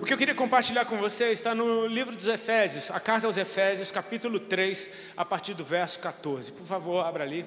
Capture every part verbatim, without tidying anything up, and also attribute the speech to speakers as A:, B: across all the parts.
A: que eu queria compartilhar com você está no livro dos Efésios, a carta aos Efésios, capítulo três, a partir do verso quatorze. Por favor, abra ali.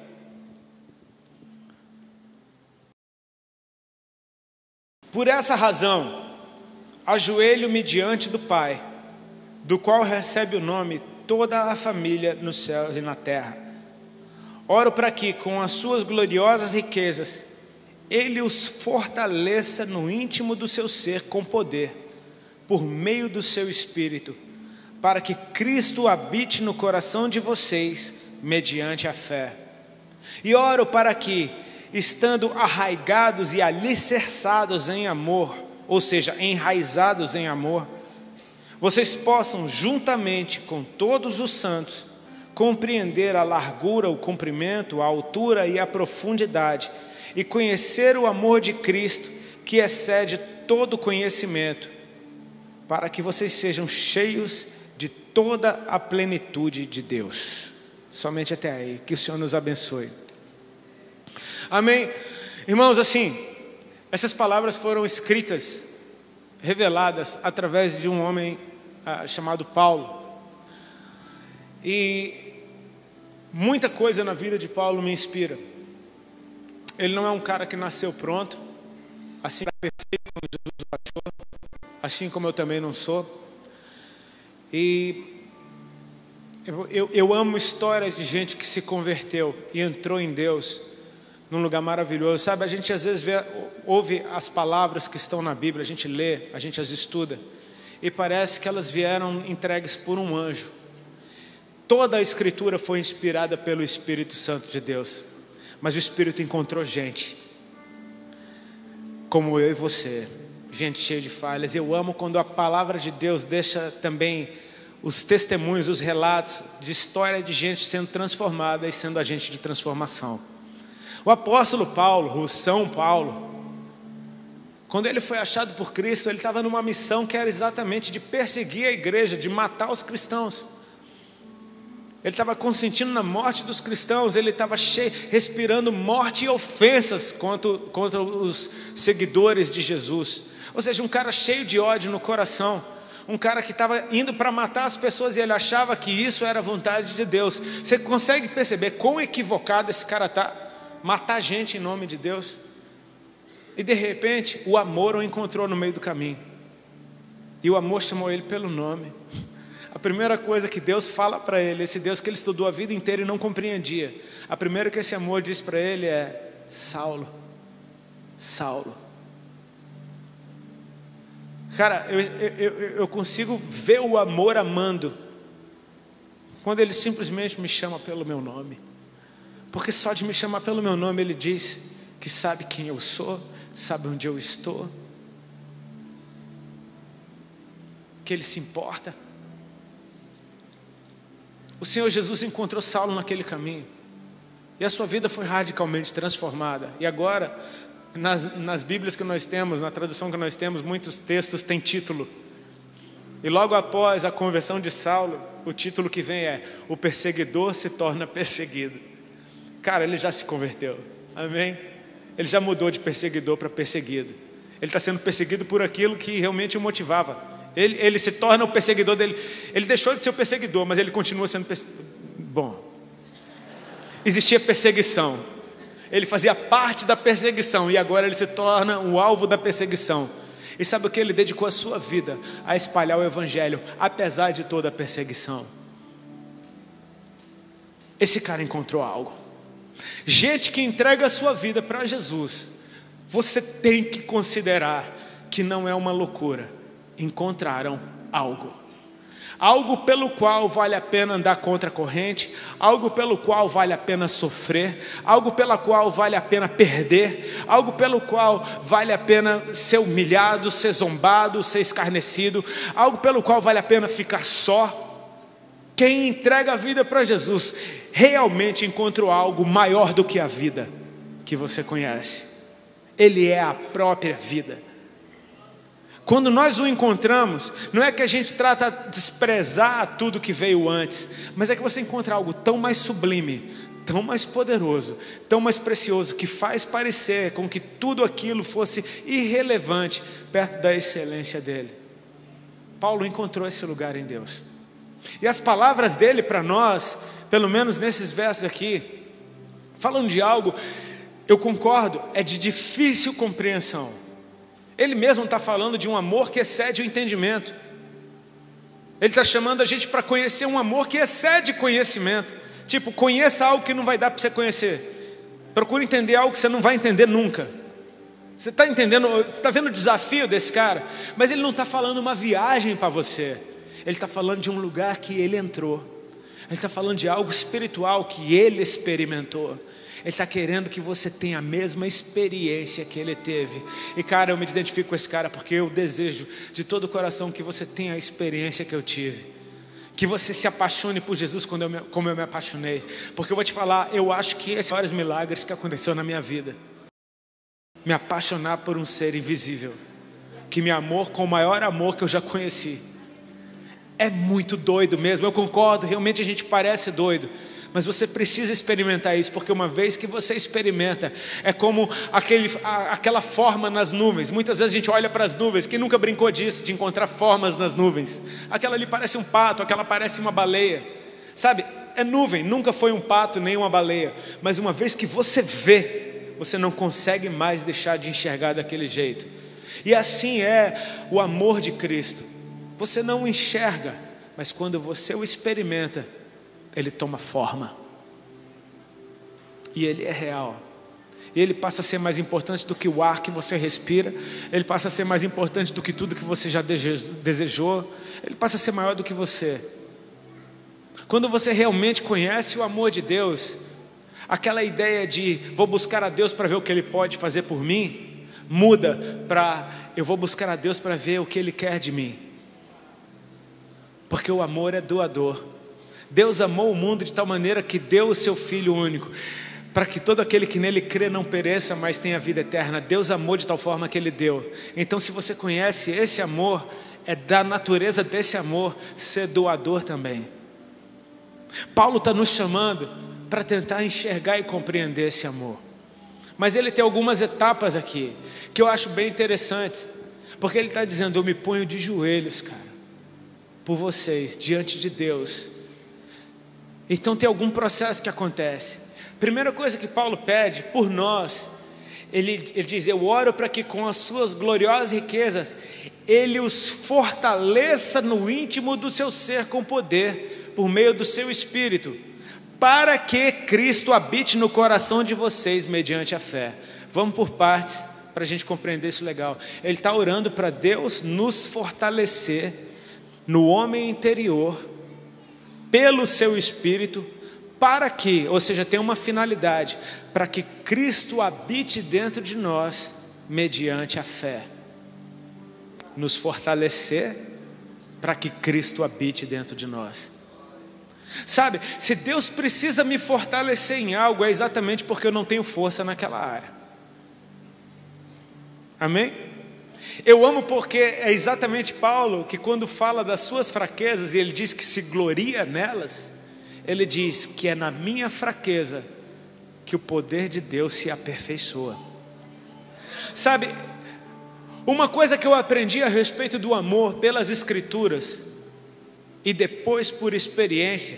A: Por essa razão, ajoelho-me diante do Pai, do qual recebe o nome toda a família nos céus e na terra. Oro para que, com as suas gloriosas riquezas, Ele os fortaleça no íntimo do seu ser com poder, por meio do seu Espírito, para que Cristo habite no coração de vocês, mediante a fé. E oro para que, estando arraigados e alicerçados em amor, ou seja, enraizados em amor, vocês possam, juntamente com todos os santos, compreender a largura, o comprimento, a altura e a profundidade, e conhecer o amor de Cristo, que excede todo conhecimento, para que vocês sejam cheios de toda a plenitude de Deus. Somente até aí, que o Senhor nos abençoe. Amém. Irmãos, assim, essas palavras foram escritas, reveladas através de um homem ah, chamado Paulo. E muita coisa na vida de Paulo me inspira. Ele não é um cara que nasceu pronto, assim perfeito como Jesus o achou, assim como eu também não sou. E eu, eu, eu amo histórias de gente que se converteu e entrou em Deus num lugar maravilhoso. Sabe, a gente às vezes vê, ouve as palavras que estão na Bíblia, a gente lê, a gente as estuda, e parece que elas vieram entregues por um anjo. Toda a Escritura foi inspirada pelo Espírito Santo de Deus, mas o Espírito encontrou gente, como eu e você, gente cheia de falhas. Eu amo quando a palavra de Deus deixa também os testemunhos, os relatos de história de gente sendo transformada e sendo agente de transformação. O apóstolo Paulo, o São Paulo, quando ele foi achado por Cristo, ele estava numa missão que era exatamente de perseguir a igreja, de matar os cristãos. Ele estava consentindo na morte dos cristãos, ele estava cheio, respirando morte e ofensas contra, contra os seguidores de Jesus. Ou seja, um cara cheio de ódio no coração, um cara que estava indo para matar as pessoas e ele achava que isso era a vontade de Deus. Você consegue perceber quão equivocado esse cara está? Matar gente em nome de Deus. E de repente o amor o encontrou no meio do caminho, e o amor chamou ele pelo nome. A primeira coisa que Deus fala para ele, esse Deus que ele estudou a vida inteira e não compreendia, a primeira que esse amor diz para ele é: Saulo, Saulo. Cara, eu, eu, eu consigo ver o amor amando quando ele simplesmente me chama pelo meu nome. Porque só de me chamar pelo meu nome ele diz que sabe quem eu sou, sabe onde eu estou, que ele se importa. O Senhor Jesus encontrou Saulo naquele caminho, e a sua vida foi radicalmente transformada. E agora, nas, nas Bíblias que nós temos, na tradução que nós temos, muitos textos têm título. E logo após a conversão de Saulo, o título que vem é: o perseguidor se torna perseguido. Cara, ele já se converteu, amém? Ele já mudou de perseguidor para perseguido. Ele está sendo perseguido por aquilo que realmente o motivava. Ele, ele se torna o perseguidor dele. Ele deixou de ser o perseguidor, mas ele continua sendo perseguidor. Bom, existia perseguição, ele fazia parte da perseguição, e agora ele se torna o alvo da perseguição. E sabe o que? Ele dedicou a sua vida a espalhar o Evangelho, apesar de toda a perseguição. Esse cara encontrou algo. Gente que entrega a sua vida para Jesus, você tem que considerar que não é uma loucura. Encontraram algo, algo pelo qual vale a pena andar contra a corrente, algo pelo qual vale a pena sofrer, algo pelo qual vale a pena perder, algo pelo qual vale a pena ser humilhado, ser zombado, ser escarnecido, algo pelo qual vale a pena ficar só. Quem entrega a vida para Jesus realmente encontrou algo maior do que a vida que você conhece. Ele é a própria vida. Quando nós o encontramos, não é que a gente trata de desprezar tudo que veio antes, mas é que você encontra algo tão mais sublime, tão mais poderoso, tão mais precioso, que faz parecer com que tudo aquilo fosse irrelevante perto da excelência dele. Paulo encontrou esse lugar em Deus. E as palavras dele para nós, pelo menos nesses versos aqui, falam de algo, eu concordo, é de difícil compreensão. Ele mesmo está falando de um amor que excede o entendimento. Ele está chamando a gente para conhecer um amor que excede conhecimento. Tipo, conheça algo que não vai dar para você conhecer. Procure entender algo que você não vai entender nunca. Você está entendendo, está vendo o desafio desse cara? Mas ele não está falando uma viagem para você. Ele está falando de um lugar que ele entrou. Ele está falando de algo espiritual que ele experimentou. Ele está querendo que você tenha a mesma experiência que ele teve. E cara, eu me identifico com esse cara porque eu desejo de todo o coração que você tenha a experiência que eu tive. Que você se apaixone por Jesus como eu me, como eu me apaixonei. Porque eu vou te falar, eu acho que esses vários milagres que aconteceu na minha vida. Me apaixonar por um ser invisível. Que me amou com o maior amor que eu já conheci. É muito doido mesmo, eu concordo, realmente a gente parece doido. Mas você precisa experimentar isso, porque uma vez que você experimenta, é como aquele, a, aquela forma nas nuvens. Muitas vezes a gente olha para as nuvens, quem nunca brincou disso, de encontrar formas nas nuvens? Aquela ali parece um pato, aquela parece uma baleia. Sabe, é nuvem, nunca foi um pato nem uma baleia. Mas uma vez que você vê, você não consegue mais deixar de enxergar daquele jeito. E assim é o amor de Cristo. Você não o enxerga, mas quando você o experimenta, ele toma forma, e ele é real, e ele passa a ser mais importante do que o ar que você respira, ele passa a ser mais importante do que tudo que você já desejou, ele passa a ser maior do que você. Quando você realmente conhece o amor de Deus, aquela ideia de vou buscar a Deus para ver o que Ele pode fazer por mim, muda para eu vou buscar a Deus para ver o que Ele quer de mim, porque o amor é doador. Deus amou o mundo de tal maneira que deu o seu Filho único, para que todo aquele que nele crê não pereça, mas tenha vida eterna. Deus amou de tal forma que Ele deu. Então, se você conhece esse amor, é da natureza desse amor ser doador também. Paulo está nos chamando para tentar enxergar e compreender esse amor. Mas ele tem algumas etapas aqui, que eu acho bem interessantes, porque ele está dizendo, eu me ponho de joelhos, cara, por vocês, diante de Deus. Então tem algum processo que acontece. Primeira coisa que Paulo pede por nós, ele, ele diz, eu oro para que com as suas gloriosas riquezas, Ele os fortaleça no íntimo do seu ser com poder, por meio do seu Espírito, para que Cristo habite no coração de vocês mediante a fé. Vamos por partes, para a gente compreender isso legal. Ele está orando para Deus nos fortalecer no homem interior, pelo seu Espírito, para que, ou seja, tem uma finalidade, para que Cristo habite dentro de nós, mediante a fé. Nos fortalecer, para que Cristo habite dentro de nós. Sabe, se Deus precisa me fortalecer em algo, é exatamente porque eu não tenho força naquela área. Amém? Eu amo porque é exatamente Paulo que quando fala das suas fraquezas e ele diz que se gloria nelas, ele diz que é na minha fraqueza que o poder de Deus se aperfeiçoa. Sabe, uma coisa que eu aprendi a respeito do amor pelas Escrituras e depois por experiência,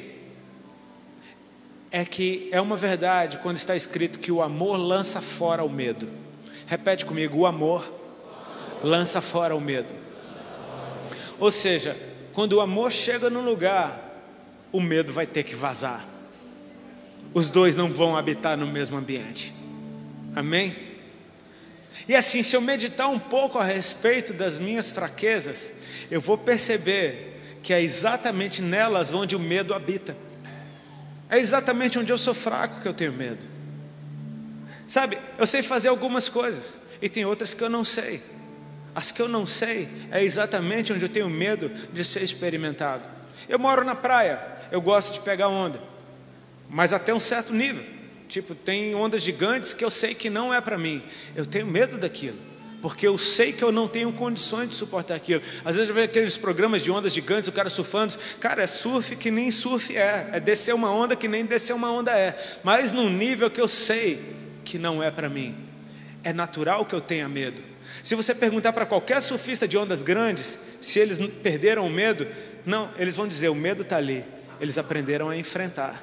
A: é que é uma verdade quando está escrito que o amor lança fora o medo. Repete comigo, o amor lança fora o medo. Ou seja, quando o amor chega num lugar, o medo vai ter que vazar. Os dois não vão habitar no mesmo ambiente. Amém? E assim, se eu meditar um pouco a respeito das minhas fraquezas, eu vou perceber que é exatamente nelas onde o medo habita. É exatamente onde eu sou fraco que eu tenho medo. Sabe, eu sei fazer algumas coisas e tem outras que eu não sei. As que eu não sei é exatamente onde eu tenho medo de ser experimentado. Eu moro na praia, eu gosto de pegar onda, mas até um certo nível. Tipo, tem ondas gigantes que eu sei que não é para mim. Eu tenho medo daquilo, porque eu sei que eu não tenho condições de suportar aquilo. Às vezes eu vejo aqueles programas de ondas gigantes, o cara surfando. Cara, é surf que nem surf é. É descer uma onda que nem descer uma onda é. Mas num nível que eu sei que não é para mim. É natural que eu tenha medo. Se você perguntar para qualquer surfista de ondas grandes, se eles perderam o medo, não, eles vão dizer, o medo está ali. Eles aprenderam a enfrentar.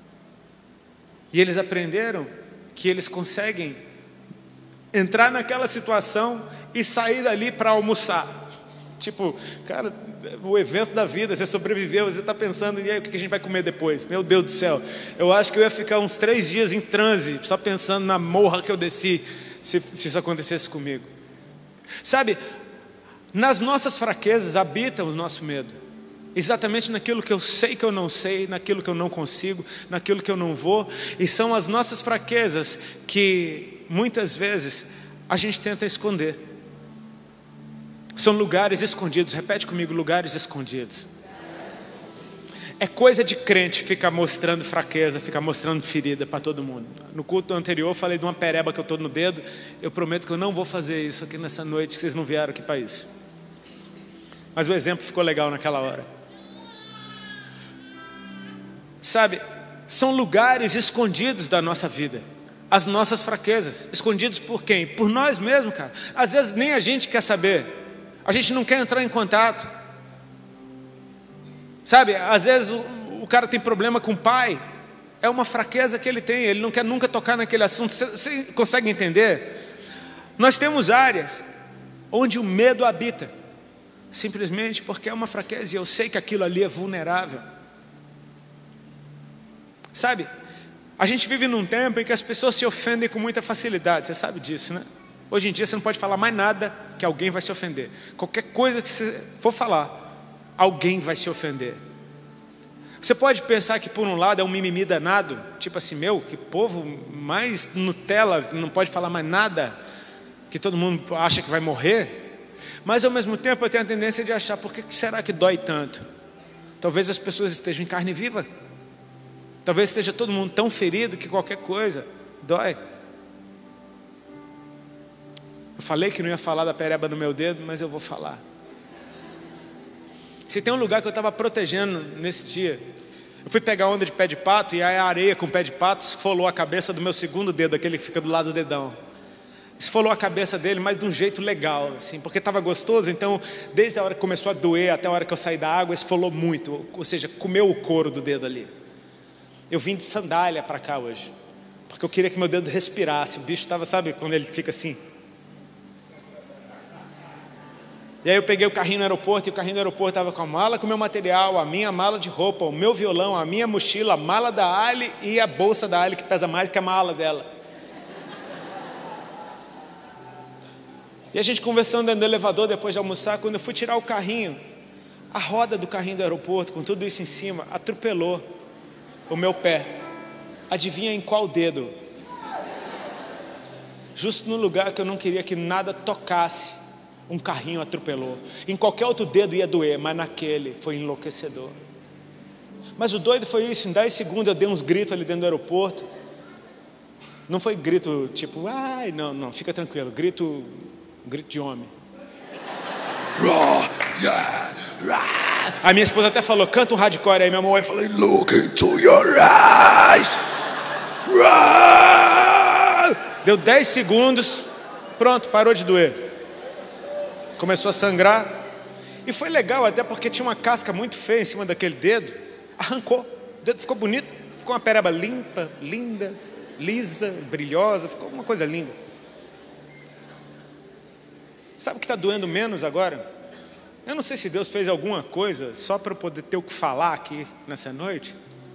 A: E eles aprenderam que eles conseguem entrar naquela situação e sair dali para almoçar. Tipo, cara, o evento da vida, você sobreviveu, você está pensando, e aí, o que a gente vai comer depois? Meu Deus do céu, eu acho que eu ia ficar uns três dias em transe, só pensando na morra que eu desci, se, se isso acontecesse comigo. Sabe, nas nossas fraquezas habita o nosso medo. Exatamente naquilo que eu sei que eu não sei, naquilo que eu não consigo, naquilo que eu não vou. E são as nossas fraquezas que muitas vezes a gente tenta esconder. São lugares escondidos, repete comigo, lugares escondidos. É coisa de crente ficar mostrando fraqueza, ficar mostrando ferida para todo mundo. No culto anterior eu falei de uma pereba que eu estou no dedo. Eu prometo que eu não vou fazer isso aqui nessa noite, que vocês não vieram aqui para isso. Mas o exemplo ficou legal naquela hora. Sabe, são lugares escondidos da nossa vida. As nossas fraquezas, escondidos por quem? Por nós mesmos, cara. Às vezes nem a gente quer saber. A gente não quer entrar em contato. Sabe, às vezes o, o cara tem problema com o pai. É uma fraqueza que ele tem. Ele não quer nunca tocar naquele assunto. Você, você consegue entender? Nós temos áreas onde o medo habita. Simplesmente porque é uma fraqueza. E eu sei que aquilo ali é vulnerável. Sabe, a gente vive num tempo em que as pessoas se ofendem com muita facilidade. Você sabe disso, né? Hoje em dia você não pode falar mais nada que alguém vai se ofender. Qualquer coisa que você for falar, alguém vai se ofender. Você pode pensar que por um lado é um mimimi danado, tipo assim, meu, que povo mais Nutella, não pode falar mais nada, que todo mundo acha que vai morrer. Mas ao mesmo tempo eu tenho a tendência de achar, por que será que dói tanto? Talvez as pessoas estejam em carne viva. Talvez esteja todo mundo tão ferido que qualquer coisa dói. Eu falei que não ia falar da pereba no meu dedo, mas eu vou falar. Se tem um lugar que eu estava protegendo nesse dia, eu fui pegar onda de pé de pato e a areia com pé de pato esfolou a cabeça do meu segundo dedo, aquele que fica do lado do dedão. Esfolou a cabeça dele, mas de um jeito legal, assim, porque estava gostoso. Então, desde a hora que começou a doer até a hora que eu saí da água, esfolou muito, ou seja, comeu o couro do dedo ali. Eu vim de sandália para cá hoje, porque eu queria que meu dedo respirasse. O bicho estava, sabe, quando ele fica assim. E aí eu peguei o carrinho no aeroporto, e o carrinho no aeroporto estava com a mala com o meu material, a minha mala de roupa, o meu violão, a minha mochila, a mala da Ali e a bolsa da Ali, que pesa mais que a mala dela. E a gente conversando no elevador depois de almoçar, quando eu fui tirar o carrinho, a roda do carrinho do aeroporto, com tudo isso em cima, atropelou o meu pé. Adivinha em qual dedo? Justo no lugar que eu não queria que nada tocasse. Um carrinho atropelou. Em qualquer outro dedo ia doer, mas naquele foi enlouquecedor. Mas o doido foi isso, em dez segundos eu dei uns gritos ali dentro do aeroporto. Não foi grito tipo, ai, não, não, fica tranquilo, grito, grito de homem. A minha esposa até falou, canta um hardcore aí, minha mãe falou, look into your eyes. Deu dez segundos, pronto, parou de doer. Começou a sangrar. E foi legal até porque tinha uma casca muito feia em cima daquele dedo. Arrancou, o dedo ficou bonito. Ficou uma pereba limpa, linda, lisa, brilhosa. Ficou uma coisa linda. Sabe o que está doendo menos agora? Eu não sei se Deus fez alguma coisa só para eu poder ter o que falar aqui nessa noite.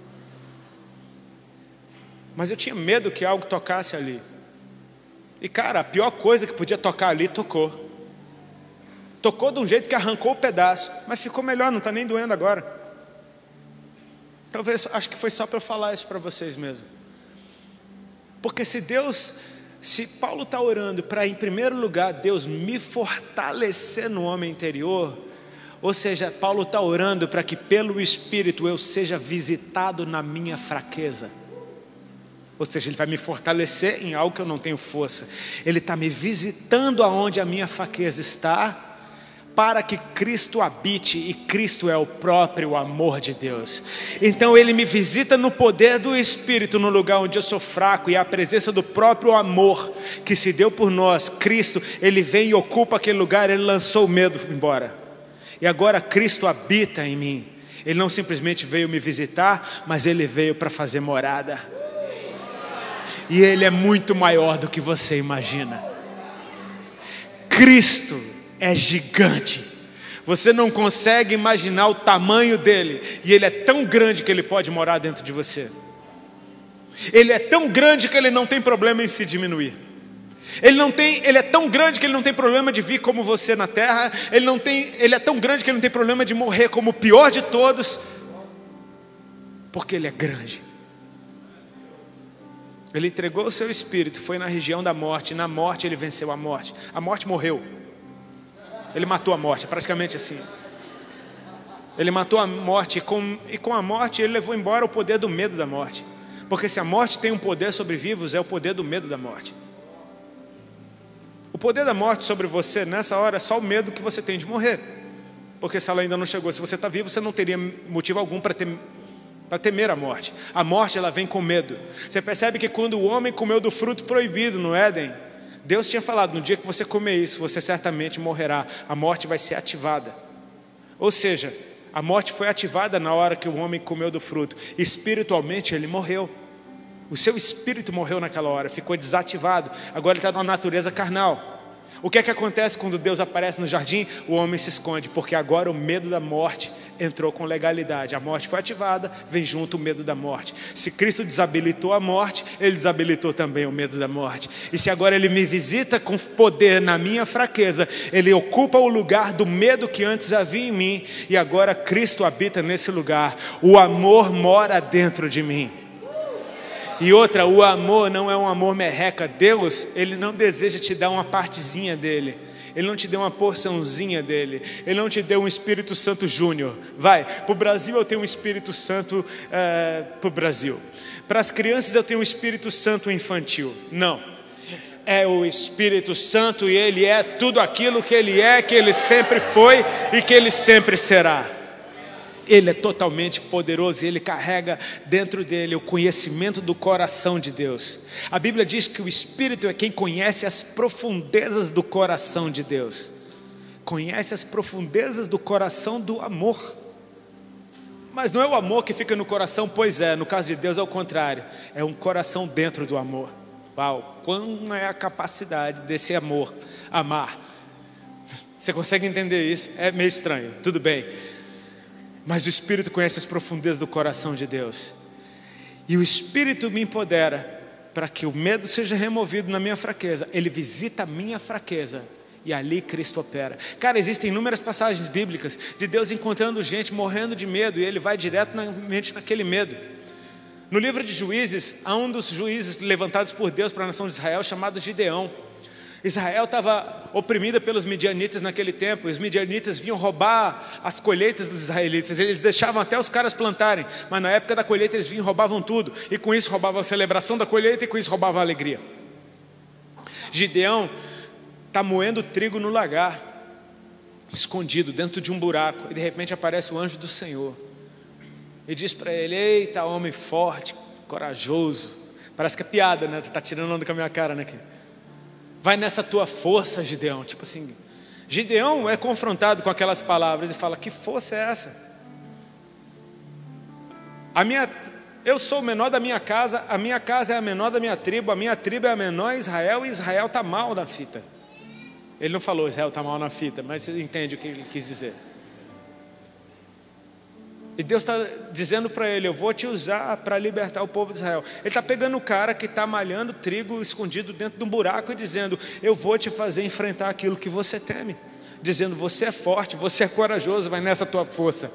A: Mas eu tinha medo que algo tocasse ali. E cara, a pior coisa que podia tocar ali, tocou. Tocou de um jeito que arrancou o pedaço, mas ficou melhor, não está nem doendo agora. Talvez, acho que foi só para eu falar isso para vocês mesmo. Porque se Deus, se Paulo está orando para, em primeiro lugar, Deus me fortalecer no homem interior, ou seja, Paulo está orando para que pelo Espírito eu seja visitado na minha fraqueza. Ou seja, Ele vai me fortalecer em algo que eu não tenho força. Ele está me visitando aonde a minha fraqueza está, para que Cristo habite, e Cristo é o próprio amor de Deus. Então Ele me visita no poder do Espírito, no lugar onde eu sou fraco, e a presença do próprio amor que se deu por nós, Cristo, Ele vem e ocupa aquele lugar. Ele lançou o medo embora, e agora Cristo habita em mim. Ele não simplesmente veio me visitar, mas Ele veio para fazer morada, e Ele é muito maior do que você imagina. Cristo é gigante, você não consegue imaginar o tamanho dele, e ele é tão grande que ele pode morar dentro de você. Ele é tão grande que ele não tem problema em se diminuir. Ele não tem, ele é tão grande que ele não tem problema de vir como você na terra. Ele não tem, ele é tão grande que ele não tem problema de morrer como o pior de todos, porque ele é grande. Ele entregou o seu espírito, foi na região da morte, e na morte ele venceu a morte. A morte morreu. Ele matou a morte, é praticamente assim. Ele matou a morte, e com, e com a morte ele levou embora o poder do medo da morte. Porque se a morte tem um poder sobre vivos, é o poder do medo da morte. O poder da morte sobre você nessa hora é só o medo que você tem de morrer. Porque se ela ainda não chegou, se você está vivo, você não teria motivo algum para ter, para temer a morte. A morte, ela vem com medo. Você percebe que quando o homem comeu do fruto proibido no Éden, Deus tinha falado, no dia que você comer isso, você certamente morrerá. A morte vai ser ativada. Ou seja, a morte foi ativada na hora que o homem comeu do fruto. Espiritualmente ele morreu. O seu espírito morreu naquela hora, ficou desativado. Agora ele está numa natureza carnal. O que é que acontece quando Deus aparece no jardim? O homem se esconde, porque agora o medo da morte entrou com legalidade. A morte foi ativada, vem junto o medo da morte. Se Cristo desabilitou a morte, Ele desabilitou também o medo da morte. E se agora Ele me visita com poder na minha fraqueza, Ele ocupa o lugar do medo que antes havia em mim, e agora Cristo habita nesse lugar. O amor mora dentro de mim. E outra, o amor não é um amor merreca. Deus, Ele não deseja te dar uma partezinha dele. Ele não te deu uma porçãozinha dele. Ele não te deu um Espírito Santo Júnior. Vai, para o Brasil eu tenho um Espírito Santo é, para o Brasil. Para as crianças eu tenho um Espírito Santo infantil. Não. É o Espírito Santo, e Ele é tudo aquilo que Ele é, que Ele sempre foi e que Ele sempre será. Ele é totalmente poderoso, e Ele carrega dentro dele o conhecimento do coração de Deus. A Bíblia diz que o Espírito é quem conhece as profundezas do coração de Deus. Conhece as profundezas do coração do amor. Mas não é o amor que fica no coração, pois é, no caso de Deus é o contrário. É um coração dentro do amor. Uau, qual é a capacidade desse amor, amar? Você consegue entender isso? É meio estranho, tudo bem. Mas o Espírito conhece as profundezas do coração de Deus. E o Espírito me empodera para que o medo seja removido na minha fraqueza. Ele visita a minha fraqueza, e ali Cristo opera. Cara, existem inúmeras passagens bíblicas de Deus encontrando gente morrendo de medo, e Ele vai diretamente naquele medo. No livro de Juízes, há um dos juízes levantados por Deus para a nação de Israel, chamado Gideão. Israel estava oprimida pelos midianitas naquele tempo. Os midianitas vinham roubar as colheitas dos israelitas. Eles deixavam até os caras plantarem, mas na época da colheita eles vinham e roubavam tudo. E com isso roubavam a celebração da colheita, e com isso roubavam a alegria. Gideão está moendo trigo no lagar, escondido dentro de um buraco. E de repente aparece o anjo do Senhor e diz para ele: eita, homem forte, corajoso. Parece que é piada, né? Você está tirando onda com a minha cara, né? Vai nessa tua força, Gideão. Tipo assim, Gideão é confrontado com aquelas palavras e fala: que força é essa? A minha, eu sou o menor da minha casa, a minha casa é a menor da minha tribo, a minha tribo é a menor em Israel, e Israel está mal na fita. Ele não falou Israel está mal na fita, mas você entende o que ele quis dizer. E Deus está dizendo para ele: eu vou te usar para libertar o povo de Israel. Ele está pegando o cara que está malhando trigo escondido dentro de um buraco e dizendo: eu vou te fazer enfrentar aquilo que você teme. Dizendo: você é forte, você é corajoso, vai nessa tua força.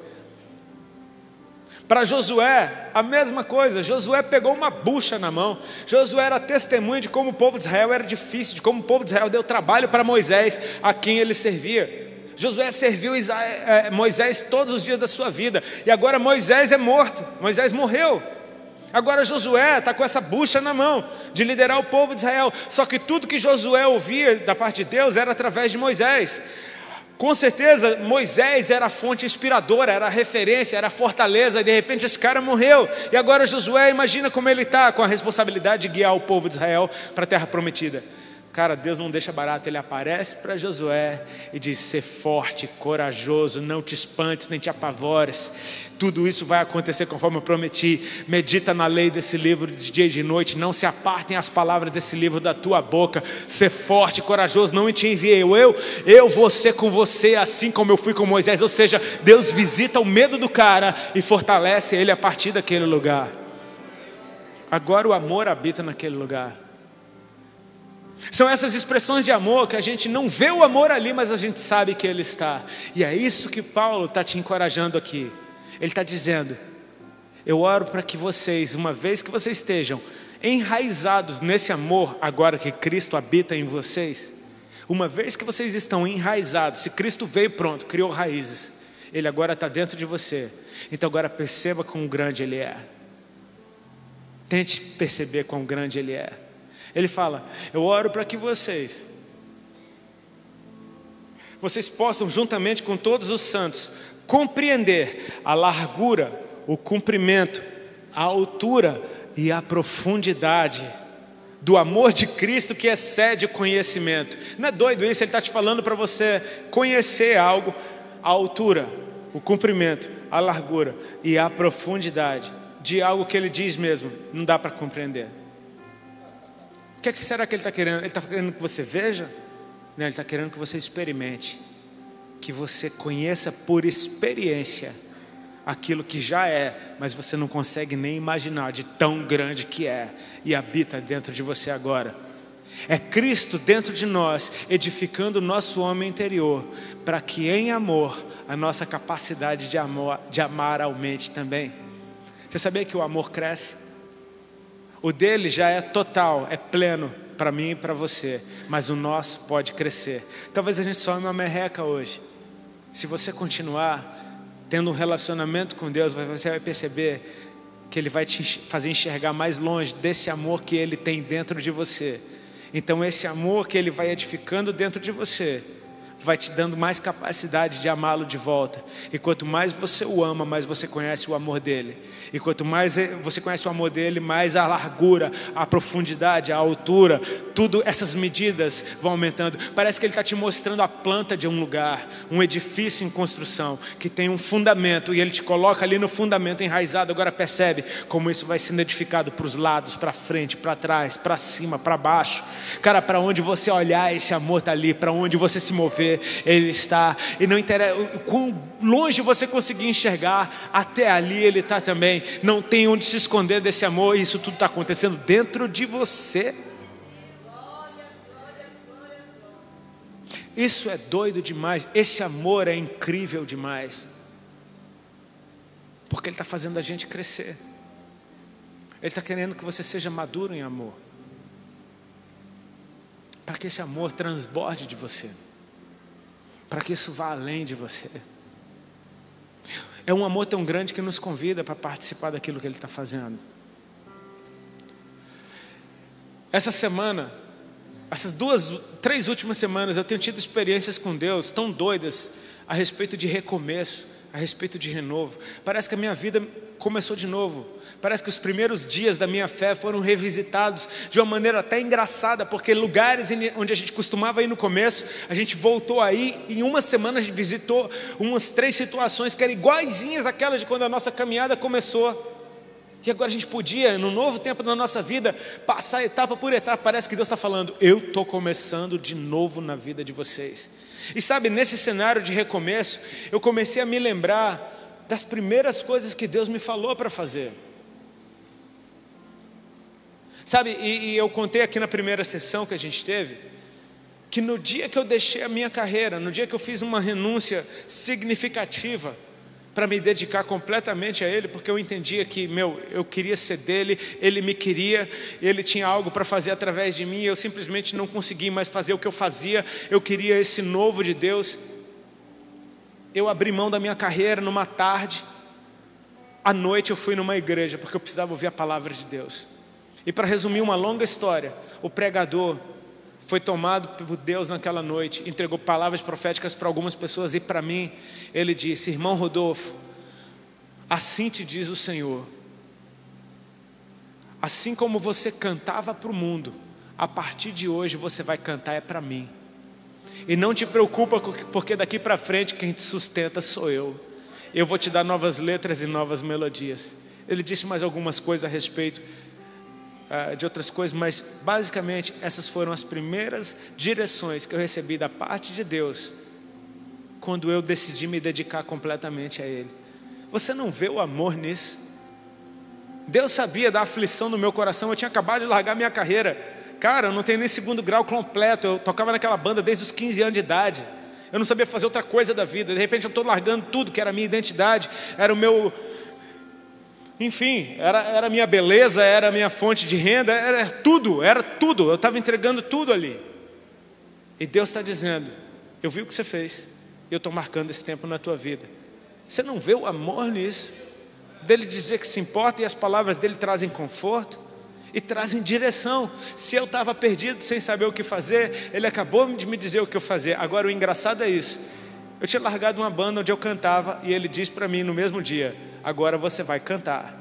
A: Para Josué, a mesma coisa. Josué pegou uma bucha na mão. Josué era testemunha de como o povo de Israel era difícil, de como o povo de Israel deu trabalho para Moisés, a quem ele servia. Josué serviu Moisés todos os dias da sua vida, e agora Moisés é morto, Moisés morreu. Agora Josué está com essa bucha na mão, de liderar o povo de Israel. Só que tudo que Josué ouvia da parte de Deus era através de Moisés. Com certeza Moisés era a fonte inspiradora, era a referência, era a fortaleza, e de repente esse cara morreu. E agora Josué, imagina como ele está com a responsabilidade de guiar o povo de Israel para a terra prometida. Cara, Deus não deixa barato, ele aparece para Josué e diz: ser forte, corajoso, não te espantes, nem te apavores. Tudo isso vai acontecer conforme eu prometi. Medita na lei desse livro de dia e de noite, não se apartem as palavras desse livro da tua boca. Ser forte, corajoso, não te enviei eu, eu, eu vou ser com você, assim como eu fui com Moisés. Ou seja, Deus visita o medo do cara e fortalece ele a partir daquele lugar. Agora o amor habita naquele lugar. São essas expressões de amor que a gente não vê o amor ali, mas a gente sabe que ele está. E é isso que Paulo está te encorajando aqui. Ele está dizendo: eu oro para que vocês, uma vez que vocês estejam enraizados nesse amor, agora que Cristo habita em vocês, uma vez que vocês estão enraizados, se Cristo veio, pronto, criou raízes, ele agora está dentro de você. Então agora perceba quão grande ele é. Tente perceber quão grande ele é. Ele fala: eu oro para que vocês Vocês possam, juntamente com todos os santos, compreender a largura, o comprimento, a altura e a profundidade do amor de Cristo que excede o conhecimento. Não é doido isso? Ele está te falando para você conhecer algo, a altura, o comprimento, a largura e a profundidade de algo que ele diz mesmo, não dá para compreender. O que, é que será que ele está querendo? Ele está querendo que você veja? Não, ele está querendo que você experimente, que você conheça por experiência aquilo que já é, mas você não consegue nem imaginar de tão grande que é, e habita dentro de você agora. É Cristo dentro de nós, edificando o nosso homem interior, para que em amor, a nossa capacidade de, amor, de amar aumente também. Você sabia que o amor cresce? O dele já é total, é pleno para mim e para você, mas o nosso pode crescer. Talvez a gente some uma merreca hoje. Se você continuar tendo um relacionamento com Deus, você vai perceber que Ele vai te fazer enxergar mais longe desse amor que Ele tem dentro de você. Então esse amor que Ele vai edificando dentro de você vai te dando mais capacidade de amá-lo de volta. E quanto mais você o ama, mais você conhece o amor dele. E quanto mais você conhece o amor dele, mais a largura, a profundidade, a altura, tudo essas medidas vão aumentando. Parece que ele está te mostrando a planta de um lugar, um edifício em construção, que tem um fundamento, e ele te coloca ali no fundamento enraizado. Agora percebe como isso vai sendo edificado para os lados, para frente, para trás, para cima, para baixo. Cara, para onde você olhar, esse amor está ali. Para onde você se mover, Ele está. E não interessa quão longe você conseguir enxergar, até ali Ele está também. Não tem onde se esconder desse amor. E isso tudo está acontecendo dentro de você. Isso é doido demais. Esse amor é incrível demais, porque Ele está fazendo a gente crescer. Ele está querendo que você seja maduro em amor, para que esse amor transborde de você, para que isso vá além de você. É um amor tão grande que nos convida para participar daquilo que Ele está fazendo. Essa semana, essas duas, três últimas semanas, eu tenho tido experiências com Deus tão doidas a respeito de recomeço, a respeito de renovo. Parece que a minha vida começou de novo. Parece que os primeiros dias da minha fé foram revisitados de uma maneira até engraçada, porque lugares onde a gente costumava ir no começo, a gente voltou aí, em uma semana a gente visitou umas três situações que eram iguaizinhas àquelas de quando a nossa caminhada começou. E agora a gente podia, no novo tempo da nossa vida, passar etapa por etapa. Parece que Deus está falando: eu estou começando de novo na vida de vocês. E sabe, nesse cenário de recomeço, eu comecei a me lembrar das primeiras coisas que Deus me falou para fazer. Sabe, e, e eu contei aqui na primeira sessão que a gente teve, que no dia que eu deixei a minha carreira, no dia que eu fiz uma renúncia significativa para me dedicar completamente a Ele, porque eu entendia que, meu, eu queria ser dele, Ele me queria, Ele tinha algo para fazer através de mim, eu simplesmente não consegui mais fazer o que eu fazia, eu queria esse novo de Deus. Eu abri mão da minha carreira numa tarde, à noite eu fui numa igreja, porque eu precisava ouvir a palavra de Deus. E para resumir uma longa história, o pregador foi tomado por Deus naquela noite, entregou palavras proféticas para algumas pessoas e para mim, ele disse: irmão Rodolfo, assim te diz o Senhor, assim como você cantava para o mundo, a partir de hoje você vai cantar é para mim. E não te preocupa, porque daqui para frente quem te sustenta sou eu. Eu vou te dar novas letras e novas melodias. Ele disse mais algumas coisas a respeito uh, de outras coisas, mas basicamente essas foram as primeiras direções que eu recebi da parte de Deus, quando eu decidi me dedicar completamente a Ele. Você não vê o amor nisso? Deus sabia da aflição no meu coração. Eu tinha acabado de largar minha carreira. Cara, eu não tenho nem segundo grau completo. Eu tocava naquela banda desde os quinze anos de idade. Eu não sabia fazer outra coisa da vida. De repente eu estou largando tudo que era a minha identidade, era o meu... Enfim, era, era a minha beleza, era a minha fonte de renda, era tudo, era tudo. Eu estava entregando tudo ali. E Deus está dizendo: eu vi o que você fez, e eu estou marcando esse tempo na tua vida. Você não vê o amor nisso? Dele dizer que se importa, e as palavras dele trazem conforto e trazem direção. Se eu estava perdido, sem saber o que fazer, ele acabou de me dizer o que eu fazer. Agora o engraçado é isso: eu tinha largado uma banda onde eu cantava, e ele disse para mim no mesmo dia: agora você vai cantar.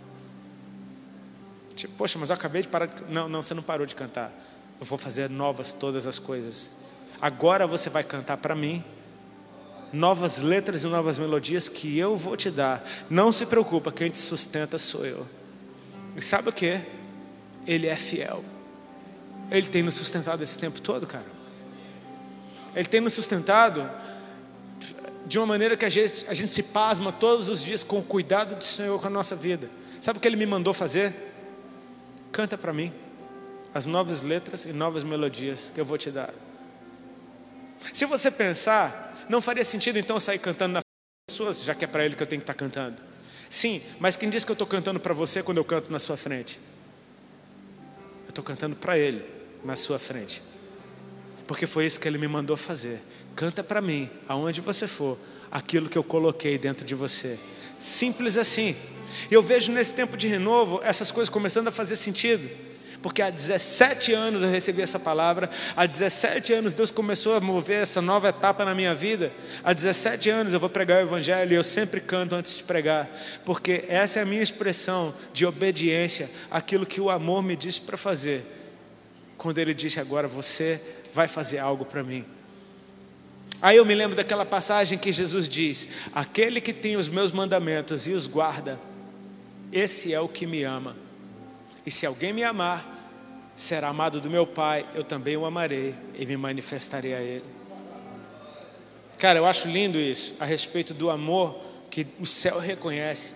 A: Tipo, poxa, mas eu acabei de parar de... Não, não, você não parou de cantar. Eu vou fazer novas todas as coisas. Agora você vai cantar para mim novas letras e novas melodias que eu vou te dar. Não se preocupa, quem te sustenta sou eu. E sabe o que? Ele é fiel. Ele tem nos sustentado esse tempo todo, cara. Ele tem nos sustentado de uma maneira que a gente, a gente se pasma todos os dias com o cuidado do Senhor com a nossa vida. Sabe o que Ele me mandou fazer? Canta para mim as novas letras e novas melodias que eu vou te dar. Se você pensar, não faria sentido então eu sair cantando na frente das pessoas, já que é para Ele que eu tenho que estar cantando. Sim, mas quem diz que eu estou cantando para você quando eu canto na sua frente? Eu estou cantando para Ele na sua frente, porque foi isso que Ele me mandou fazer. Canta para mim, aonde você for, aquilo que eu coloquei dentro de você. Simples assim. E eu vejo nesse tempo de renovo essas coisas começando a fazer sentido, porque há dezessete anos eu recebi essa palavra. Há dezessete anos Deus começou a mover essa nova etapa na minha vida. Há dezessete anos eu vou pregar o Evangelho, e eu sempre canto antes de pregar, porque essa é a minha expressão de obediência àquilo que o amor me disse para fazer, quando Ele disse: agora você vai fazer algo para mim. Aí eu me lembro daquela passagem que Jesus diz: aquele que tem os meus mandamentos e os guarda, esse é o que me ama. E se alguém me amar, será amado do meu Pai, eu também o amarei e me manifestarei a Ele. Cara, eu acho lindo isso, a respeito do amor que o céu reconhece.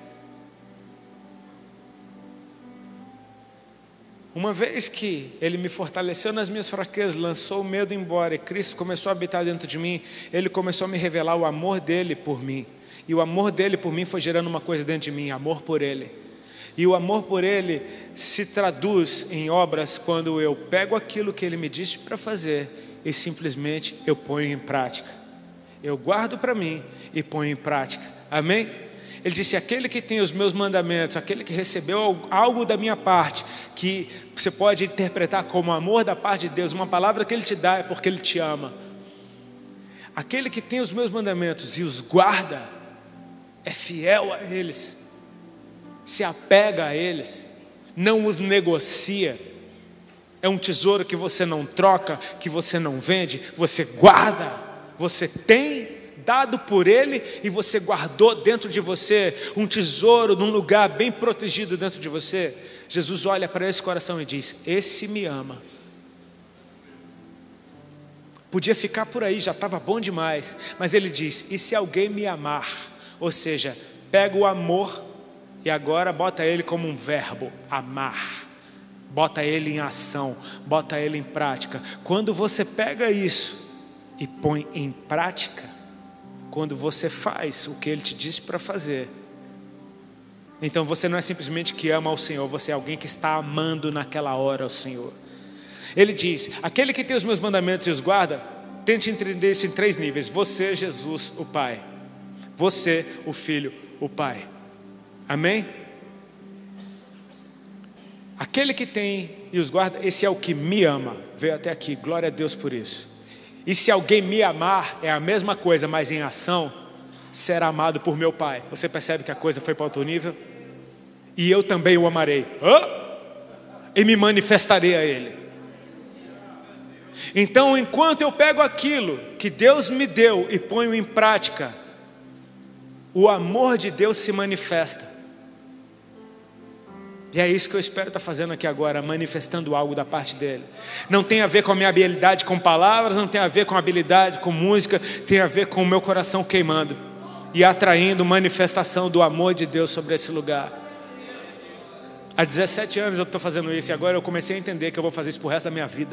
A: Uma vez que Ele me fortaleceu nas minhas fraquezas, lançou o medo embora, e Cristo começou a habitar dentro de mim, Ele começou a me revelar o amor dEle por mim. E o amor dEle por mim foi gerando uma coisa dentro de mim: amor por Ele. E o amor por Ele se traduz em obras quando eu pego aquilo que Ele me disse para fazer e simplesmente eu ponho em prática. Eu guardo para mim e ponho em prática. Amém? Ele disse: aquele que tem os meus mandamentos, aquele que recebeu algo da minha parte, que você pode interpretar como amor da parte de Deus, uma palavra que Ele te dá é porque Ele te ama. Aquele que tem os meus mandamentos e os guarda, é fiel a eles, se apega a eles, não os negocia. É um tesouro que você não troca, que você não vende, você guarda. Você tem dado por Ele e você guardou dentro de você um tesouro num lugar bem protegido dentro de você. Jesus olha para esse coração e diz: esse me ama. Podia ficar por aí, já estava bom demais, mas Ele diz: e se alguém me amar? Ou seja, pega o amor e agora bota ele como um verbo, amar. Bota ele em ação, bota ele em prática. Quando você pega isso e põe em prática, quando você faz o que Ele te disse para fazer, então você não é simplesmente que ama ao Senhor, você é alguém que está amando naquela hora ao Senhor. Ele diz: aquele que tem os meus mandamentos e os guarda, tente entender isso em três níveis: você, Jesus, o Pai; você, o Filho, o Pai. Amém? Aquele que tem e os guarda, esse é o que me ama. Veio até aqui, glória a Deus por isso. E se alguém me amar, é a mesma coisa, mas em ação, será amado por meu Pai. Você percebe que a coisa foi para outro nível? E eu também o amarei. Hã? E me manifestarei a Ele. Então, enquanto eu pego aquilo que Deus me deu e ponho em prática, o amor de Deus se manifesta. E é isso que eu espero estar fazendo aqui agora, manifestando algo da parte dele. Não tem a ver com a minha habilidade com palavras, não tem a ver com a habilidade com música, tem a ver com o meu coração queimando e atraindo manifestação do amor de Deus sobre esse lugar. Há dezessete anos eu estou fazendo isso e agora eu comecei a entender que eu vou fazer isso pro resto da minha vida.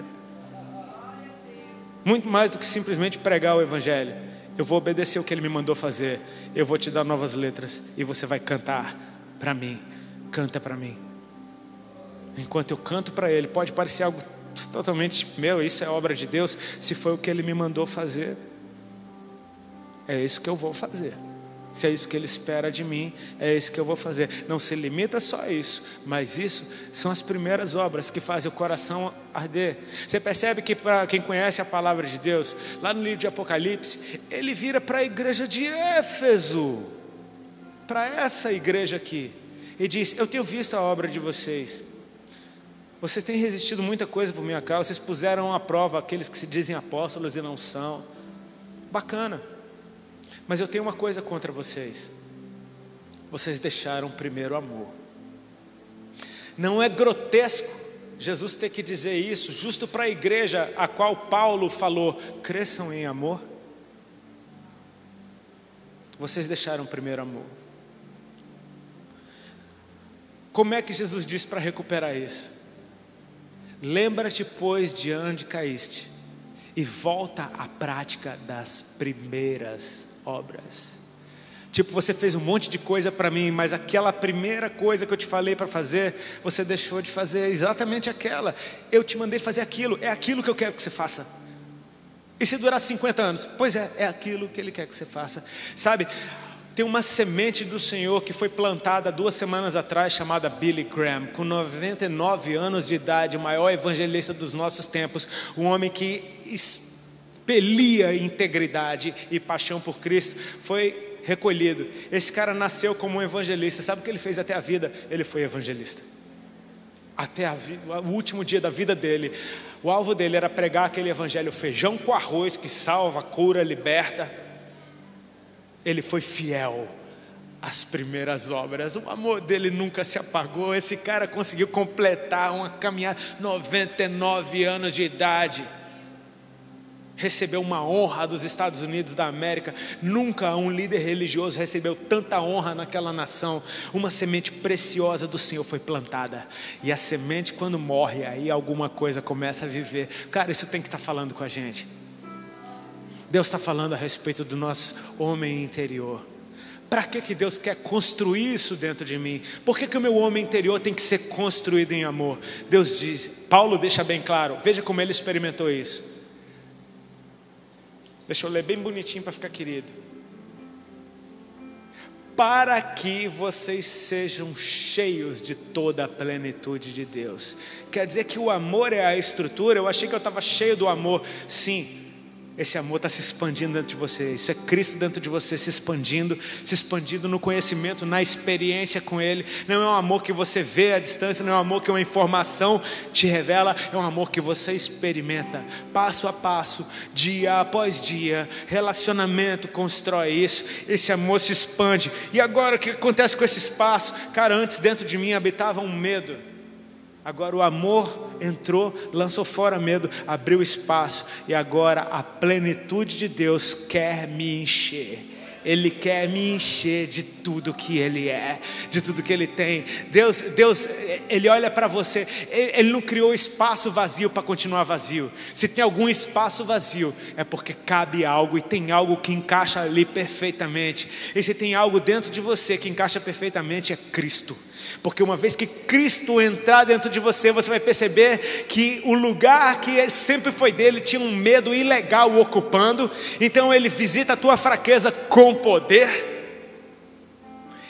A: Muito mais do que simplesmente pregar o Evangelho. Eu vou obedecer o que Ele me mandou fazer. Eu vou te dar novas letras e você vai cantar para mim. Canta para mim. Enquanto eu canto para Ele, pode parecer algo totalmente meu, isso é obra de Deus. Se foi o que Ele me mandou fazer, é isso que eu vou fazer. Se é isso que Ele espera de mim, é isso que eu vou fazer. Não se limita só a isso, mas isso são as primeiras obras que fazem o coração arder. Você percebe que, para quem conhece a palavra de Deus, lá no livro de Apocalipse, ele vira para a igreja de Éfeso, para essa igreja aqui, e diz: eu tenho visto a obra de vocês. Vocês têm resistido muita coisa por minha causa. Vocês puseram à prova aqueles que se dizem apóstolos e não são. Bacana. Mas eu tenho uma coisa contra vocês. Vocês deixaram primeiro o amor. Não é grotesco Jesus ter que dizer isso justo para a igreja a qual Paulo falou: cresçam em amor? Vocês deixaram primeiro amor. Como é que Jesus disse para recuperar isso? Lembra-te, pois, de onde caíste e volta à prática das primeiras obras. Tipo, você fez um monte de coisa para mim, mas aquela primeira coisa que eu te falei para fazer, você deixou de fazer. Exatamente aquela. Eu te mandei fazer aquilo, é aquilo que eu quero que você faça. E se durar cinquenta anos? Pois é, é aquilo que Ele quer que você faça. Sabe, tem uma semente do Senhor que foi plantada duas semanas atrás, chamada Billy Graham, com noventa e nove anos de idade, o maior evangelista dos nossos tempos, um homem que expelia integridade e paixão por Cristo, foi recolhido. Esse cara nasceu como um evangelista. Sabe o que ele fez até a vida? Ele foi evangelista. Até a vida, o último dia da vida dele, o alvo dele era pregar aquele evangelho feijão com arroz que salva, cura, liberta. Ele foi fiel às primeiras obras. O amor dele nunca se apagou. Esse cara conseguiu completar uma caminhada, noventa e nove anos de idade. Recebeu uma honra dos Estados Unidos da América. Nunca um líder religioso recebeu tanta honra naquela nação. Uma semente preciosa do Senhor foi plantada. E a semente, quando morre, aí alguma coisa começa a viver. Cara, isso tem que estar falando com a gente. Deus está falando a respeito do nosso homem interior. Para que que Deus quer construir isso dentro de mim? Por que que o meu homem interior tem que ser construído em amor? Deus diz, Paulo deixa bem claro, veja como ele experimentou isso. Deixa eu ler bem bonitinho para ficar querido. Para que vocês sejam cheios de toda a plenitude de Deus. Quer dizer que o amor é a estrutura? Eu achei que eu estava cheio do amor. Sim. Esse amor está se expandindo dentro de você. Isso é Cristo dentro de você se expandindo, se expandindo no conhecimento, na experiência com Ele. Não é um amor que você vê à distância, não é um amor que uma informação te revela. É um amor que você experimenta, passo a passo, dia após dia. Relacionamento constrói isso. Esse amor se expande. E agora o que acontece com esse espaço? Cara, antes dentro de mim habitava um medo. Agora o amor entrou, lançou fora medo, abriu espaço. E agora a plenitude de Deus quer me encher. Ele quer me encher de tudo que Ele é, de tudo que Ele tem. Deus, Deus, Ele olha para você. Ele não criou espaço vazio para continuar vazio. Se tem algum espaço vazio, é porque cabe algo e tem algo que encaixa ali perfeitamente. E se tem algo dentro de você que encaixa perfeitamente, é Cristo. Porque uma vez que Cristo entrar dentro de você, você vai perceber que o lugar que sempre foi dele tinha um medo ilegal ocupando. Então Ele visita a tua fraqueza com poder.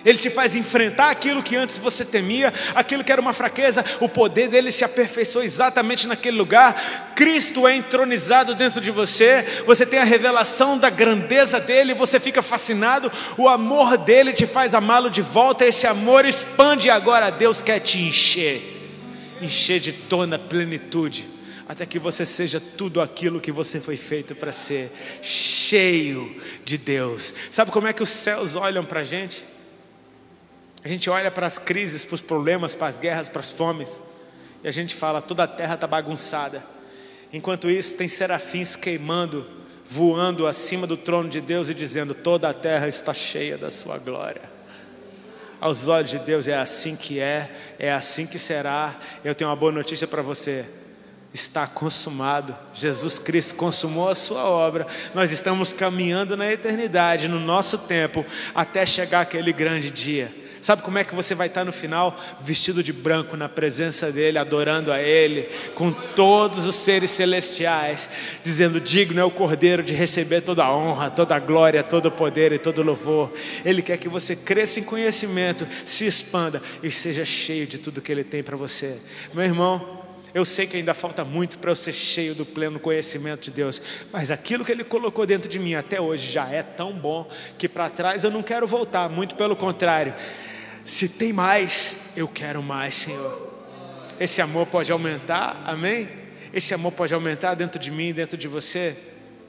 A: Ele te faz enfrentar aquilo que antes você temia, aquilo que era uma fraqueza. O poder dele se aperfeiçoou exatamente naquele lugar. Cristo é entronizado dentro de você. Você tem a revelação da grandeza dele, você fica fascinado. O amor dele te faz amá-lo de volta. Esse amor expande e agora Deus quer te encher. Encher de toda a plenitude, até que você seja tudo aquilo que você foi feito para ser. Cheio de Deus. Sabe como é que os céus olham para a gente? A gente olha para as crises, para os problemas, para as guerras, para as fomes, e a gente fala, toda a terra está bagunçada. Enquanto isso, tem serafins queimando, voando acima do trono de Deus e dizendo, toda a terra está cheia da sua glória. Aos olhos de Deus é assim que é, é assim que será. Eu tenho uma boa notícia para você. Está consumado. Jesus Cristo consumou a sua obra. Nós estamos caminhando na eternidade, no nosso tempo, até chegar aquele grande dia. Sabe como é que você vai estar no final? Vestido de branco na presença dele, adorando a ele, com todos os seres celestiais, dizendo, digno é o Cordeiro de receber toda a honra, toda a glória, todo o poder e todo o louvor. Ele quer que você cresça em conhecimento, se expanda e seja cheio de tudo que ele tem para você. Meu irmão, eu sei que ainda falta muito para eu ser cheio do pleno conhecimento de Deus, mas aquilo que ele colocou dentro de mim até hoje já é tão bom, que para trás eu não quero voltar, muito pelo contrário. Se tem mais, eu quero mais, Senhor. Esse amor pode aumentar, amém? Esse amor pode aumentar dentro de mim, dentro de você.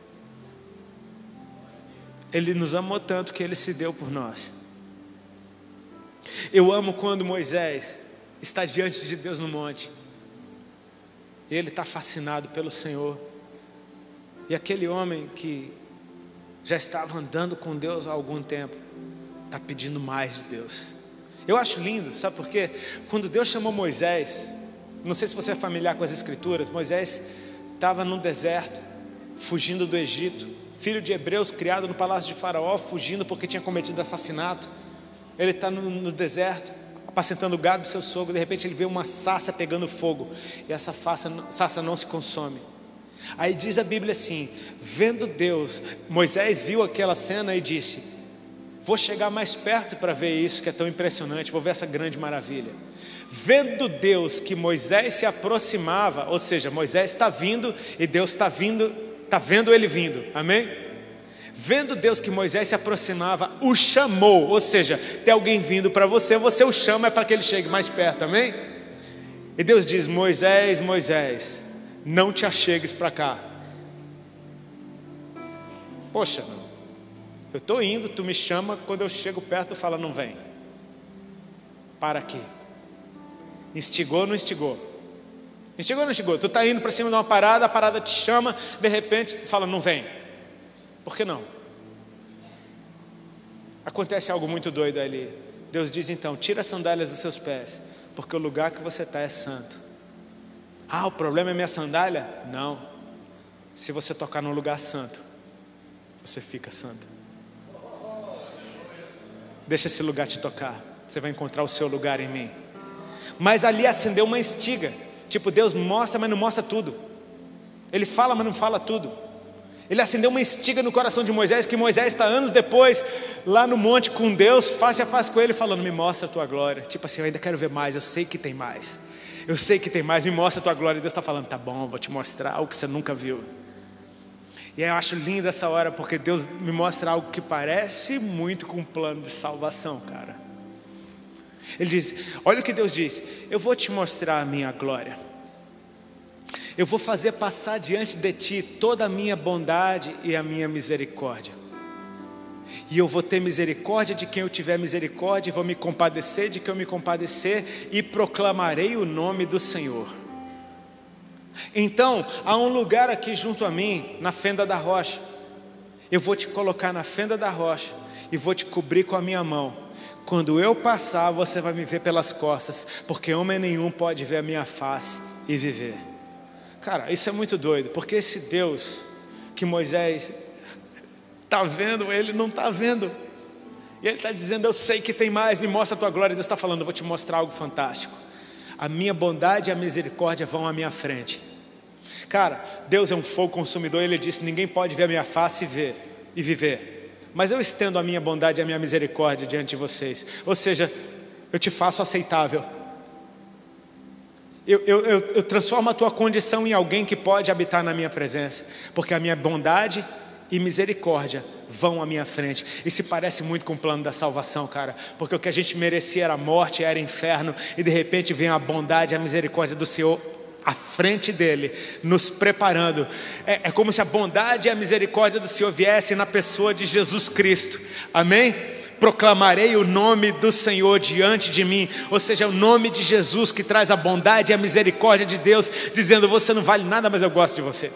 A: Ele nos amou tanto que ele se deu por nós. Eu amo quando Moisés está diante de Deus no monte. Ele está fascinado pelo Senhor. E aquele homem que já estava andando com Deus há algum tempo, está pedindo mais de Deus. Eu acho lindo, sabe por quê? Quando Deus chamou Moisés, não sei se você é familiar com as escrituras, Moisés estava no deserto, fugindo do Egito, filho de hebreus, criado no palácio de Faraó, fugindo porque tinha cometido assassinato. Ele está no, no deserto, apacentando o gado do seu sogro. De repente ele vê uma sarça pegando fogo, e essa sarça, sarça não se consome. Aí diz a Bíblia assim, vendo Deus, Moisés viu aquela cena e disse, vou chegar mais perto para ver isso que é tão impressionante, vou ver essa grande maravilha. Vendo Deus que Moisés se aproximava, ou seja, Moisés está vindo e Deus está vindo, está vendo ele vindo, amém? Vendo Deus que Moisés se aproximava, o chamou, ou seja, tem alguém vindo para você, você o chama é para que ele chegue mais perto, amém? E Deus diz, Moisés, Moisés, não te achegues para cá. Poxa, eu estou indo, tu me chama, quando eu chego perto tu fala, não vem. Para aqui. Instigou ou não instigou? Instigou ou não instigou? Tu está indo para cima de uma parada, a parada te chama, de repente tu fala, não vem. Por que não? Acontece algo muito doido ali. Deus diz então, tira as sandálias dos seus pés, porque o lugar que você está é santo. Ah, o problema é minha sandália? Não. Se você tocar num lugar santo, você fica santo. Deixa esse lugar te tocar, você vai encontrar o seu lugar em mim. Mas ali acendeu uma estiga, tipo Deus mostra, mas não mostra tudo. Ele fala, mas não fala tudo. Ele acendeu uma estiga no coração de Moisés, que Moisés está anos depois, lá no monte com Deus, face a face com ele, falando, me mostra a tua glória. Tipo assim, eu ainda quero ver mais, eu sei que tem mais. Eu sei que tem mais, me mostra a tua glória. E Deus está falando, tá bom, vou te mostrar algo que você nunca viu. E eu acho lindo essa hora, porque Deus me mostra algo que parece muito com um plano de salvação, cara. Ele diz, olha o que Deus diz, eu vou te mostrar a minha glória. Eu vou fazer passar diante de ti toda a minha bondade e a minha misericórdia. E eu vou ter misericórdia de quem eu tiver misericórdia, e vou me compadecer de quem eu me compadecer, e proclamarei o nome do Senhor. Então, há um lugar aqui junto a mim, na fenda da rocha. Eu vou te colocar na fenda da rocha e vou te cobrir com a minha mão. Quando eu passar, você vai me ver pelas costas, porque homem nenhum pode ver a minha face e viver. Cara, isso é muito doido, porque esse Deus que Moisés está vendo, ele não está vendo. E ele está dizendo, eu sei que tem mais, me mostra a tua glória. E Deus está falando, eu vou te mostrar algo fantástico. A minha bondade e a misericórdia vão à minha frente. Cara, Deus é um fogo consumidor. Ele disse, ninguém pode ver a minha face e ver e viver. mas eu estendo a minha bondade e a minha misericórdia diante de vocês. Ou seja, eu te faço aceitável. Eu, eu, eu, eu transformo a tua condição em alguém que pode habitar na minha presença, porque a minha bondade e misericórdia vão à minha frente. E se parece muito com o plano da salvação, cara, porque o que a gente merecia era morte, era inferno, e de repente vem a bondade e a misericórdia do Senhor à frente dele, nos preparando. É, é como se a bondade e a misericórdia do Senhor viessem na pessoa de Jesus Cristo, amém? Proclamarei o nome do Senhor diante de mim, ou seja, é o nome de Jesus que traz a bondade e a misericórdia de Deus, dizendo: você não vale nada, mas eu gosto de você.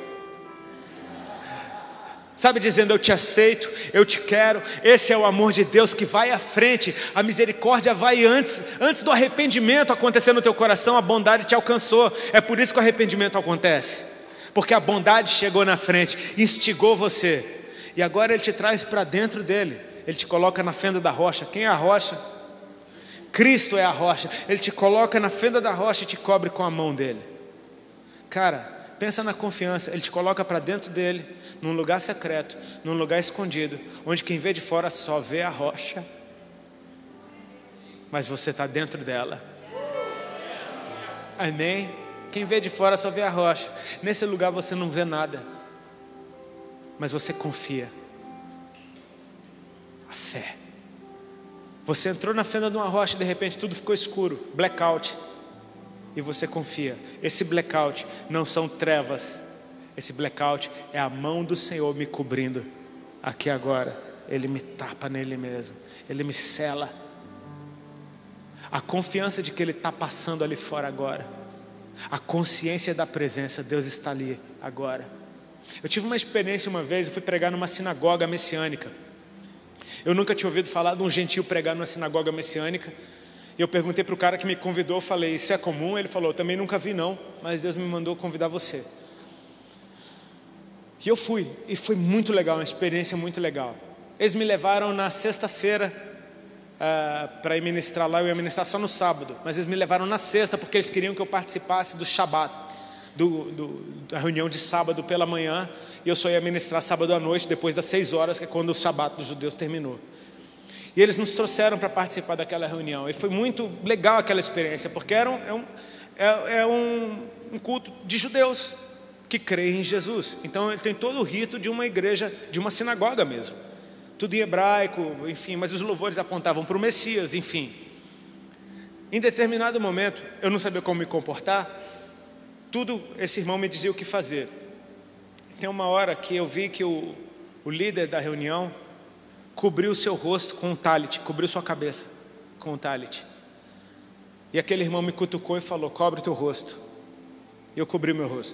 A: Sabe, dizendo: eu te aceito, eu te quero. Esse é o amor de Deus que vai à frente. A misericórdia vai antes. Antes do arrependimento acontecer no teu coração, a bondade te alcançou. É por isso que o arrependimento acontece, porque a bondade chegou na frente, instigou você, e agora Ele te traz para dentro dEle. Ele te coloca na fenda da rocha. Quem é a rocha? Cristo é a rocha. Ele te coloca na fenda da rocha e te cobre com a mão dEle. Cara, pensa na confiança. Ele te coloca para dentro dele, num lugar secreto, num lugar escondido, onde quem vê de fora só vê a rocha, mas você está dentro dela. Amém? Quem vê de fora só vê a rocha. Nesse lugar você não vê nada, mas você confia. A fé. Você entrou na fenda de uma rocha e de repente tudo ficou escuro, blackout. E você confia. Esse blackout não são trevas. Esse blackout é a mão do Senhor me cobrindo. Aqui agora, Ele me tapa nele mesmo. Ele me sela. A confiança de que Ele está passando ali fora agora. A consciência da presença. Deus está ali agora. Eu tive uma experiência uma vez. Eu fui pregar numa sinagoga messiânica. Eu nunca tinha ouvido falar de um gentio pregar numa sinagoga messiânica. E eu perguntei para o cara que me convidou, eu falei: isso é comum? Ele falou: eu também nunca vi não, mas Deus me mandou convidar você. E eu fui, e foi muito legal, uma experiência muito legal. Eles me levaram na sexta-feira uh, para ir ministrar lá. Eu ia ministrar só no sábado, mas eles me levaram na sexta porque eles queriam que eu participasse do Shabat, do, do, da reunião de sábado pela manhã. E eu só ia ministrar sábado à noite, depois das seis horas, que é quando o Shabat dos judeus terminou. E eles nos trouxeram para participar daquela reunião. E foi muito legal aquela experiência, porque era um, é um, é, é um, um culto de judeus que creem em Jesus. Então ele tem todo o rito de uma igreja, de uma sinagoga mesmo. Tudo em hebraico, enfim, mas os louvores apontavam para o Messias, enfim. Em determinado momento, eu não sabia como me comportar. Tudo esse irmão me dizia o que fazer. Tem uma hora que eu vi que o, o líder da reunião cobriu o seu rosto com um talit, cobriu sua cabeça com um talit. E aquele irmão me cutucou e falou: cobre o teu rosto. E eu cobri o meu rosto.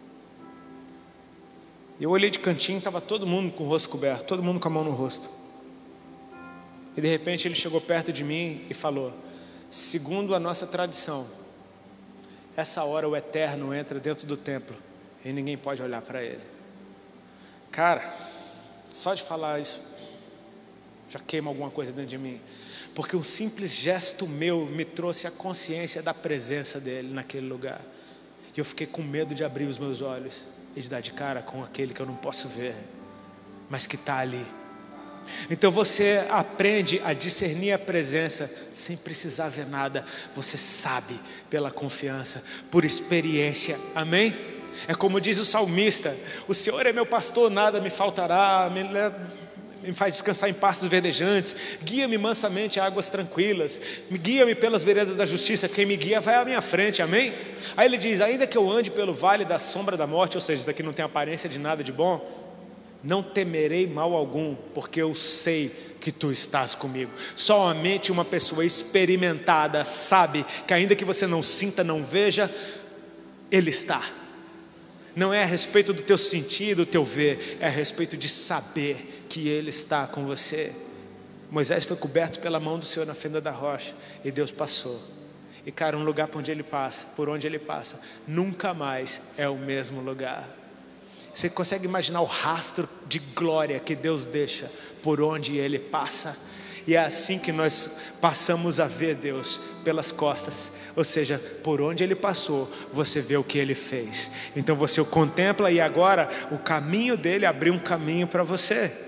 A: E eu olhei de cantinho, estava todo mundo com o rosto coberto, todo mundo com a mão no rosto. E de repente ele chegou perto de mim e falou: segundo a nossa tradição, essa hora o Eterno entra dentro do templo e ninguém pode olhar para ele. Cara, só de falar isso já queima alguma coisa dentro de mim, porque um simples gesto meu me trouxe a consciência da presença dele naquele lugar. E eu fiquei com medo de abrir os meus olhos e de dar de cara com aquele que eu não posso ver, mas que está ali. Então você aprende a discernir a presença sem precisar ver nada. Você sabe pela confiança, por experiência, amém? É como diz o salmista: o Senhor é meu pastor, nada me faltará, me, me faz descansar em pastos verdejantes, guia-me mansamente a águas tranquilas, guia-me pelas veredas da justiça. Quem me guia vai à minha frente, amém? Aí ele diz: ainda que eu ande pelo vale da sombra da morte, ou seja, isso daqui não tem aparência de nada de bom, não temerei mal algum, porque eu sei que tu estás comigo. Somente uma pessoa experimentada sabe que ainda que você não sinta, não veja, Ele está. Não é a respeito do teu sentir, do teu ver, é a respeito de saber que Ele está com você. Moisés foi coberto pela mão do Senhor na fenda da rocha, e Deus passou. E cara, um lugar por onde Ele passa, por onde Ele passa, nunca mais é o mesmo lugar. Você consegue imaginar o rastro de glória que Deus deixa por onde Ele passa? E é assim que nós passamos a ver Deus, pelas costas. Ou seja, por onde Ele passou, você vê o que Ele fez. Então você o contempla, e agora o caminho dele abriu um caminho para você.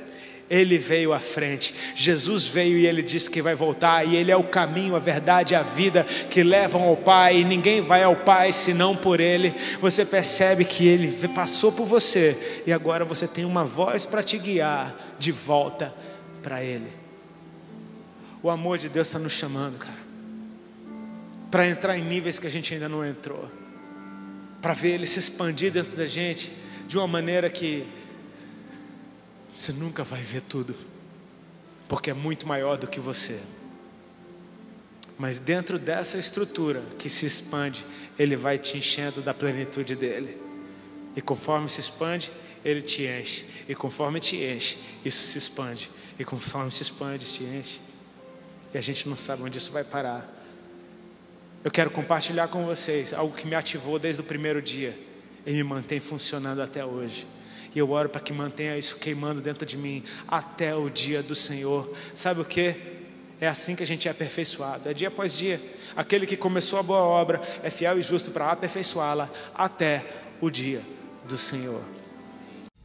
A: Ele veio à frente, Jesus veio e Ele disse que vai voltar, e Ele é o caminho, a verdade e a vida que levam ao Pai, e ninguém vai ao Pai senão por Ele. Você percebe que Ele passou por você, e agora você tem uma voz para te guiar de volta para Ele. O amor de Deus está nos chamando, cara, para entrar em níveis que a gente ainda não entrou, para ver Ele se expandir dentro da gente, de uma maneira que você nunca vai ver tudo, porque é muito maior do que você. Mas dentro dessa estrutura que se expande, Ele vai te enchendo da plenitude dEle. E conforme se expande, Ele te enche. E conforme te enche, isso se expande. E conforme se expande, te enche. E a gente não sabe onde isso vai parar. Eu quero compartilhar com vocês algo que me ativou desde o primeiro dia e me mantém funcionando até hoje. E eu oro para que mantenha isso queimando dentro de mim até o dia do Senhor. Sabe o que? É assim que a gente é aperfeiçoado, é dia após dia. Aquele que começou a boa obra é fiel e justo para aperfeiçoá-la até o dia do Senhor.